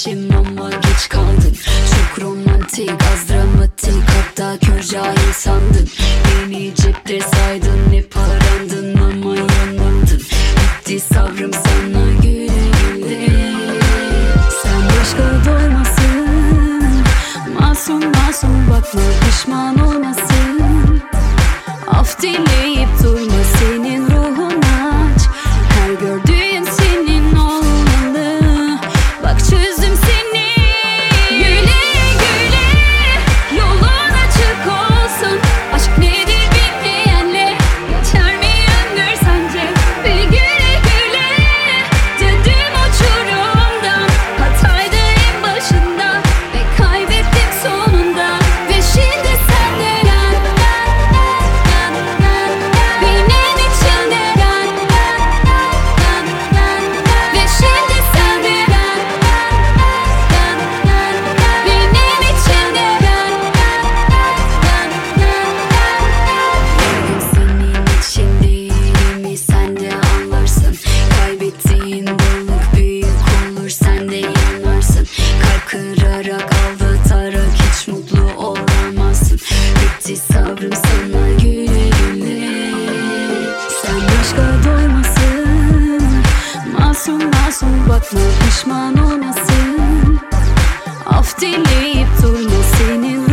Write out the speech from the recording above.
gitmişim ama geç kaldın. Çok romantik, az dramatik, hatta kör cahil sandın. Beni cepte saydın, hep arandın ama yanıldın. Bitti sabrım sana güle güle. Sen başka doymasın, masum masum bakma, pişman olmasın. Af dileyip durma, senin ruhun aç. Her gördüğün senin olmalı. Bak çözdüm seni. Güle güle, yolun açık olsun. Aşk nedir bilmeyenle geçer mi ömür sence? Ve güle güle, döndüm uçurumdan. Hataydı en başında ve kaybettim sonunda. Ve şimdi sende benim içimde. Ve şimdi sende benim içimde. Senin için değerimi sen de anlarsın. Kaybettiğin balık büyük olur, sen de yanarsın. Kalp kırarak, aldatarak hiç mutlu olamazsın. Bitti sabrım sana güle güle. Sen başka doymasın, masum masum bakma, pişman olmasın. Af dileyip durma, senin